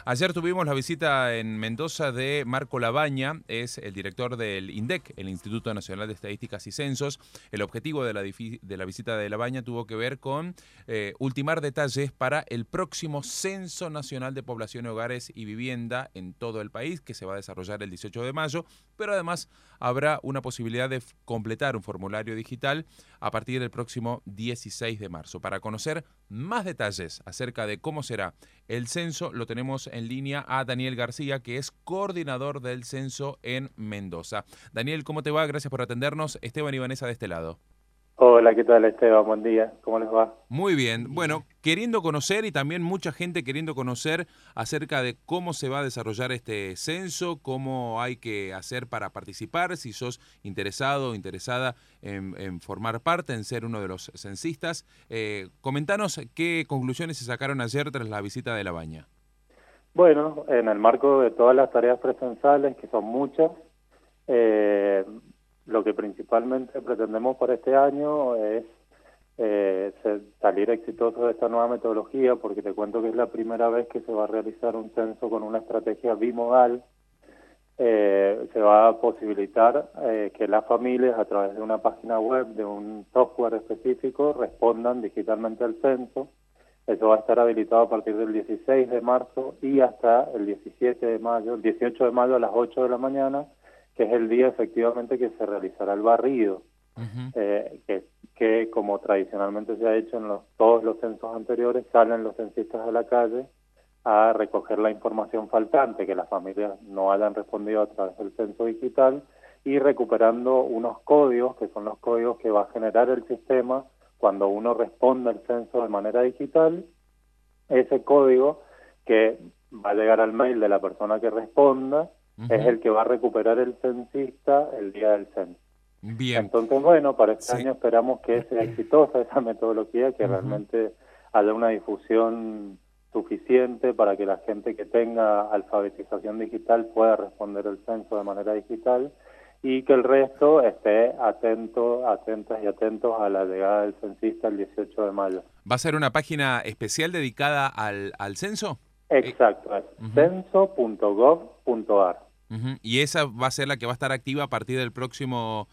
Ayer tuvimos la visita en Mendoza de Marco Labaña, es el director del INDEC, el Instituto Nacional de Estadísticas y Censos. El objetivo de la visita de Labaña tuvo que ver con ultimar detalles para el próximo Censo Nacional de Población, Hogares y Vivienda en todo el país, que se va a desarrollar el 18 de mayo, pero además habrá una posibilidad de completar un formulario digital a partir del próximo 16 de marzo. Para conocer más detalles acerca de cómo será el censo, lo tenemos en línea a Daniel García, que es coordinador del censo en Mendoza. Daniel, ¿cómo te va? Gracias por atendernos. Esteban y Vanessa de este lado. Hola, ¿qué tal, Esteban? Buen día. ¿Cómo les va? Muy bien. Bueno, queriendo conocer y también mucha gente queriendo conocer acerca de cómo se va a desarrollar este censo, cómo hay que hacer para participar, si sos interesado o interesada en formar parte, en ser uno de los censistas. Comentanos qué conclusiones se sacaron ayer tras la visita de Labaña. Bueno, en el marco de todas las tareas presenciales, que son muchas, eh, lo que principalmente pretendemos para este año es salir exitosos de esta nueva metodología, porque te cuento que es la primera vez que se va a realizar un censo con una estrategia bimodal. Se va a posibilitar que las familias, a través de una página web, de un software específico, respondan digitalmente al censo. Eso va a estar habilitado a partir del 16 de marzo y hasta el 17 de mayo, el 18 de mayo a las 8 de la mañana, que es el día efectivamente que se realizará el barrido, Ujú. que como tradicionalmente se ha hecho en todos los censos anteriores, salen los censistas a la calle a recoger la información faltante que las familias no hayan respondido a través del censo digital y recuperando unos códigos, que son los códigos que va a generar el sistema cuando uno responde al censo de manera digital. Ese código que va a llegar al mail de la persona que responda es Ujú. el que va a recuperar el censista el día del censo. Bien. Entonces, bueno, para este Sí. año esperamos que sea exitosa esa metodología, que Ujú. realmente haya una difusión suficiente para que la gente que tenga alfabetización digital pueda responder el censo de manera digital y que el resto esté atentas y atentos a la llegada del censista el 18 de mayo. ¿Va a ser una página especial dedicada al censo? Exacto, es Ujú. censo.gov.ar. Ujú. Y esa va a ser la que va a estar activa a partir del próximo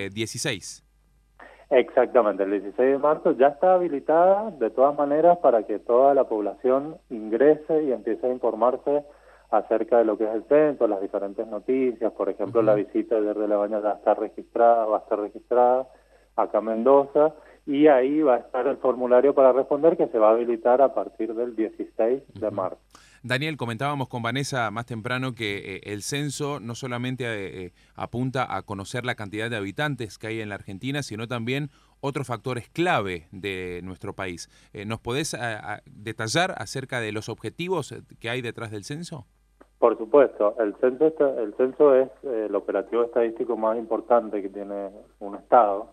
16. Exactamente, el 16 de marzo ya está habilitada de todas maneras para que toda la población ingrese y empiece a informarse acerca de lo que es el censo, las diferentes noticias. Por ejemplo, la Ujú. visita de Labaña ya está registrada, va a estar registrada acá en Mendoza, y ahí va a estar el formulario para responder, que se va a habilitar a partir del 16 de Ujú. marzo. Daniel, comentábamos con Vanessa más temprano que el censo no solamente apunta a conocer la cantidad de habitantes que hay en la Argentina, sino también otros factores clave de nuestro país. ¿Nos podés detallar acerca de los objetivos que hay detrás del censo? Por supuesto, el censo es el operativo estadístico más importante que tiene un Estado.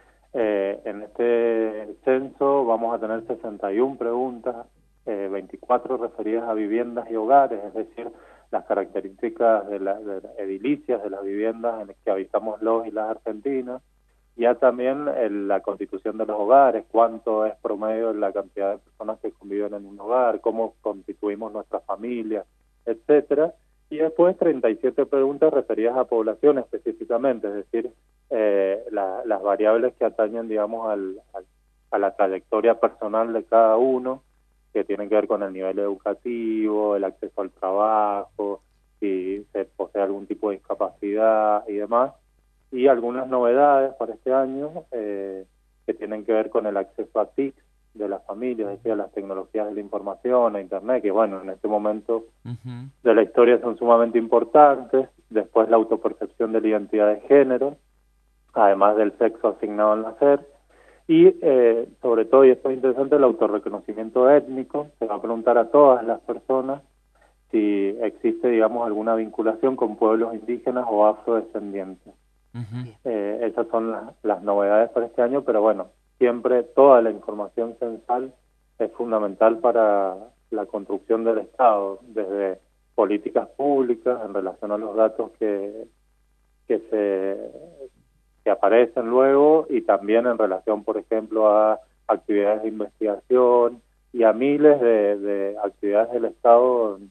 En este censo vamos a tener 61 preguntas, 24 referidas a viviendas y hogares, es decir, las características de las edilicias de las viviendas en las que habitamos los y las argentinas, ya también la constitución de los hogares, cuánto es promedio la cantidad de personas que conviven en un hogar, cómo constituimos nuestras familias, etcétera, y después 37 preguntas referidas a población específicamente, es decir, las variables que atañen, digamos, a la trayectoria personal de cada uno, que tienen que ver con el nivel educativo, el acceso al trabajo, si se posee algún tipo de discapacidad y demás, y algunas novedades para este año que tienen que ver con el acceso a TIC de las familias, es decir, a las tecnologías de la información, a Internet, que bueno, en este momento Ujú. de la historia son sumamente importantes. Después la autopercepción de la identidad de género, además del sexo asignado al nacer, y sobre todo, y esto es interesante, el autorreconocimiento étnico. Se va a preguntar a todas las personas si existe, digamos, alguna vinculación con pueblos indígenas o afrodescendientes. Ujú. Esas son las novedades para este año, pero bueno, siempre toda la información censal es fundamental para la construcción del Estado, desde políticas públicas en relación a los datos que se que aparecen luego, y también en relación, por ejemplo, a actividades de investigación y a miles de actividades del Estado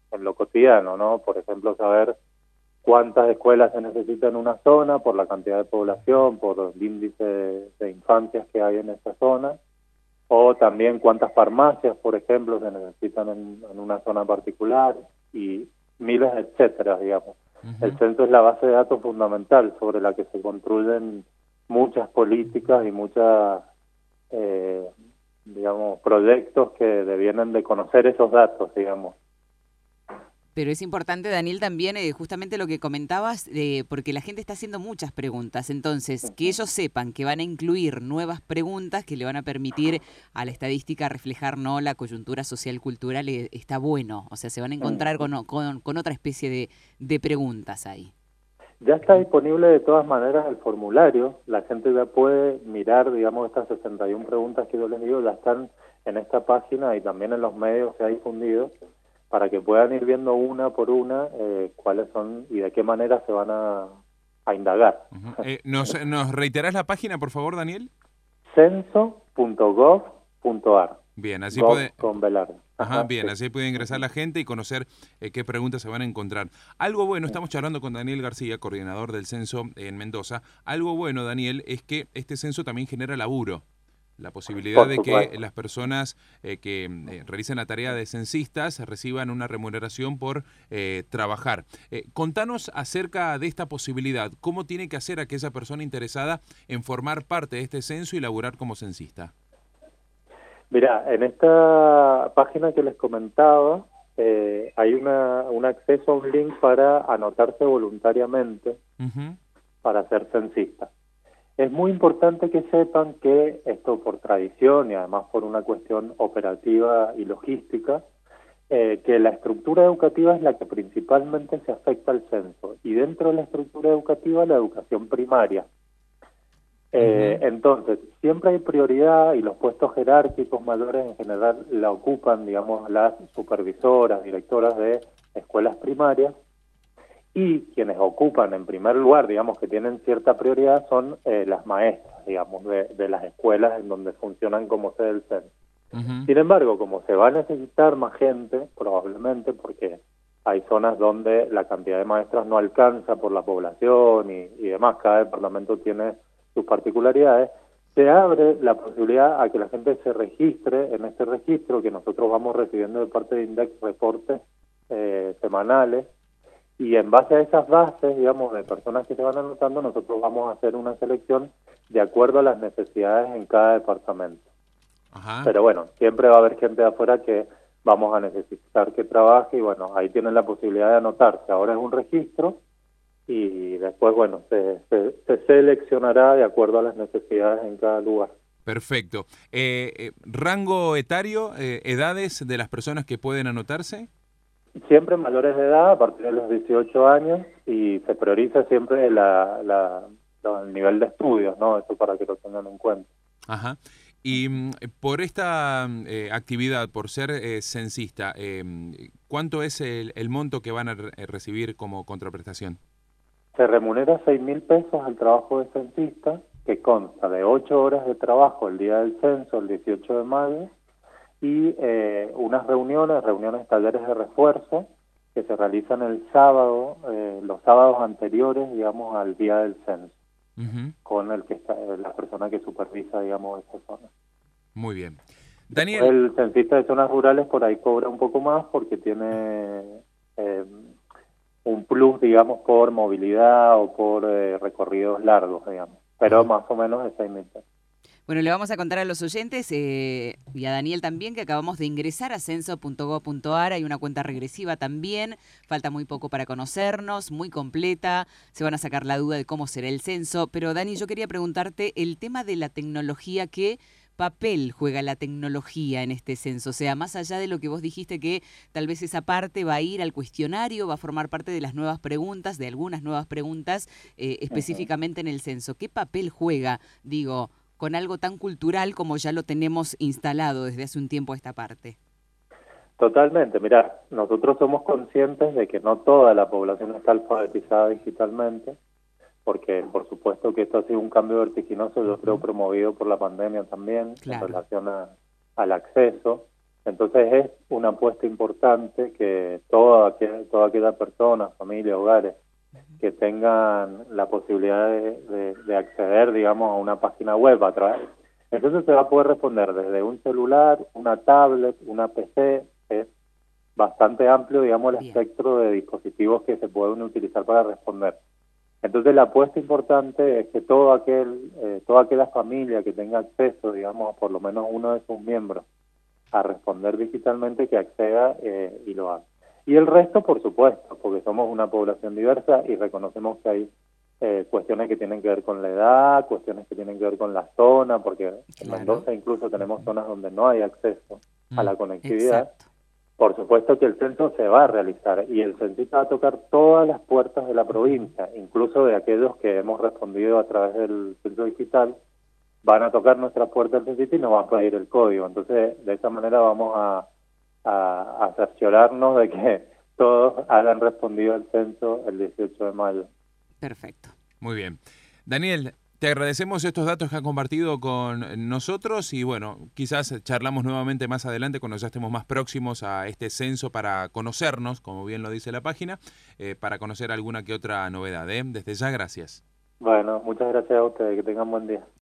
en lo cotidiano, ¿no? Por ejemplo, saber cuántas escuelas se necesitan en una zona por la cantidad de población, por el índice de infancias que hay en esa zona, o también cuántas farmacias, por ejemplo, se necesitan en una zona particular, y miles, etcétera, digamos. El censo es la base de datos fundamental sobre la que se construyen muchas políticas y muchas, digamos, proyectos que devienen de conocer esos datos, digamos. Pero es importante, Daniel, también justamente lo que comentabas, porque la gente está haciendo muchas preguntas. Entonces, que ellos sepan que van a incluir nuevas preguntas que le van a permitir a la estadística reflejar, ¿no?, la coyuntura social cultural, está bueno. O sea, se van a encontrar con otra especie de preguntas ahí. Ya está disponible de todas maneras el formulario. La gente ya puede mirar, digamos, estas 61 preguntas que yo les digo, ya están en esta página y también en los medios se ha difundido, para que puedan ir viendo una por una cuáles son y de qué manera se van a indagar. ¿Nos reiterás la página, por favor, Daniel? censo.gov.ar. Bien, así puede... Con Velarde. Bien, sí. Así puede ingresar la gente y conocer qué preguntas se van a encontrar. Algo bueno, estamos charlando con Daniel García, coordinador del censo en Mendoza. Algo bueno, Daniel, es que este censo también genera laburo. La posibilidad de que las personas que realicen la tarea de censistas reciban una remuneración por trabajar. Contanos acerca de esta posibilidad. ¿Cómo tiene que hacer aquella persona interesada en formar parte de este censo y laburar como censista? Mira, en esta página que les comentaba, hay un acceso a un link para anotarse voluntariamente para ser censista. Es muy importante que sepan que esto, por tradición y además por una cuestión operativa y logística, que la estructura educativa es la que principalmente se afecta al censo, y dentro de la estructura educativa la educación primaria. Entonces, siempre hay prioridad y los puestos jerárquicos mayores en general la ocupan, digamos, las supervisoras, directoras de escuelas primarias, y quienes ocupan en primer lugar, digamos, que tienen cierta prioridad, son las maestras, digamos, de las escuelas en donde funcionan como sede del censo. Sin embargo, como se va a necesitar más gente, probablemente, porque hay zonas donde la cantidad de maestras no alcanza por la población y demás, cada departamento tiene sus particularidades, se abre la posibilidad a que la gente se registre en este registro, que nosotros vamos recibiendo de parte de INDEC reportes semanales, y en base a esas bases, digamos, de personas que se van anotando, nosotros vamos a hacer una selección de acuerdo a las necesidades en cada departamento. Pero bueno, siempre va a haber gente de afuera que vamos a necesitar que trabaje, y bueno, ahí tienen la posibilidad de anotarse. Ahora es un registro y después, bueno, se seleccionará de acuerdo a las necesidades en cada lugar. Perfecto. ¿Rango etario, edades de las personas que pueden anotarse? Siempre mayores de edad, a partir de los 18 años, y se prioriza siempre el nivel de estudios, ¿no? Eso para que lo tengan en cuenta. Ajá. Y por esta actividad, por ser censista, ¿cuánto es el monto que van a recibir como contraprestación? Se remunera 6.000 pesos el trabajo de censista, que consta de 8 horas de trabajo el día del censo, el 18 de mayo, y unas reuniones, talleres de refuerzo, que se realizan el sábado, los sábados anteriores, digamos, al día del censo, con el que está la persona que supervisa, digamos, esa zona. Muy bien. Daniel. El censista de zonas rurales por ahí cobra un poco más porque tiene un plus, digamos, por movilidad o por recorridos largos, digamos, pero más o menos es 6.000 pesos. Bueno, le vamos a contar a los oyentes y a Daniel también que acabamos de ingresar a censo.gov.ar. Hay una cuenta regresiva también, falta muy poco para conocernos, muy completa, se van a sacar la duda de cómo será el censo. Pero Dani, yo quería preguntarte el tema de la tecnología, ¿qué papel juega la tecnología en este censo? O sea, más allá de lo que vos dijiste, que tal vez esa parte va a ir al cuestionario, va a formar parte de las nuevas preguntas, de algunas nuevas preguntas específicamente en el censo. ¿Qué papel juega, digo, con algo tan cultural como ya lo tenemos instalado desde hace un tiempo esta parte? Totalmente, mira, nosotros somos conscientes de que no toda la población está alfabetizada digitalmente, porque por supuesto que esto ha sido un cambio vertiginoso, yo creo promovido por la pandemia también, en relación al acceso. Entonces es una apuesta importante que toda aquella persona, familia, hogares, que tengan la posibilidad de acceder, digamos, a una página web a través. Entonces se va a poder responder desde un celular, una tablet, una PC, es bastante amplio, digamos, el espectro de dispositivos que se pueden utilizar para responder. Entonces la apuesta importante es que toda aquella familia que tenga acceso, digamos, a por lo menos uno de sus miembros a responder digitalmente, que acceda y lo haga. Y el resto, por supuesto, porque somos una población diversa y reconocemos que hay cuestiones que tienen que ver con la edad, cuestiones que tienen que ver con la zona, porque en Mendoza incluso tenemos zonas donde no hay acceso a la conectividad. Exacto. Por supuesto que el censo se va a realizar y el censista va a tocar todas las puertas de la provincia, incluso de aquellos que hemos respondido a través del censo digital, van a tocar nuestras puertas del censista y nos van a pedir el código. Entonces, de esa manera vamos a cerciorarnos de que todos hayan respondido al censo el 18 de mayo. Perfecto. Muy bien. Daniel, te agradecemos estos datos que has compartido con nosotros y bueno, quizás charlamos nuevamente más adelante cuando ya estemos más próximos a este censo para conocernos, como bien lo dice la página, para conocer alguna que otra novedad. Desde ya, gracias. Bueno, muchas gracias a ustedes, que tengan buen día.